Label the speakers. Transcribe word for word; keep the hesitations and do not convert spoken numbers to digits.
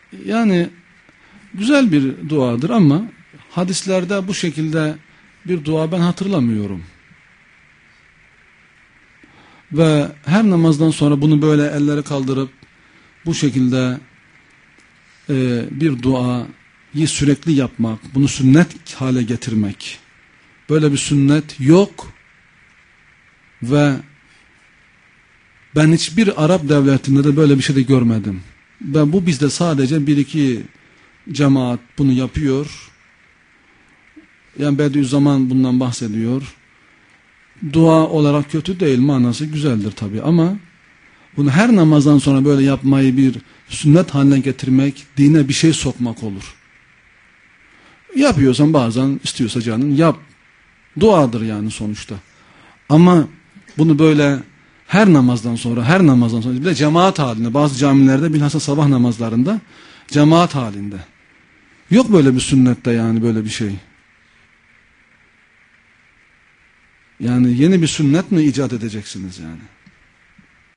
Speaker 1: Yani güzel bir duadır ama hadislerde bu şekilde bir dua ben hatırlamıyorum. Ve her namazdan sonra bunu böyle elleri kaldırıp bu şekilde e, bir duayı sürekli yapmak, bunu sünnet hale getirmek, böyle bir sünnet yok ve ben hiçbir Arap devletinde de böyle bir şey de görmedim. Ve bu bizde sadece bir iki cemaat bunu yapıyor. Yani Bediüzzaman bundan bahsediyor. Dua olarak kötü değil, manası güzeldir tabii ama bunu her namazdan sonra böyle yapmayı bir sünnet haline getirmek, dine bir şey sokmak olur. Yapıyorsan bazen istiyorsa canın yap. Duadır yani sonuçta. Ama bunu böyle her namazdan sonra, her namazdan sonra, bir de cemaat halinde, bazı camilerde bilhassa sabah namazlarında cemaat halinde. Yok böyle bir sünnette yani böyle bir şey. Yani yeni bir sünnet mi icat edeceksiniz yani?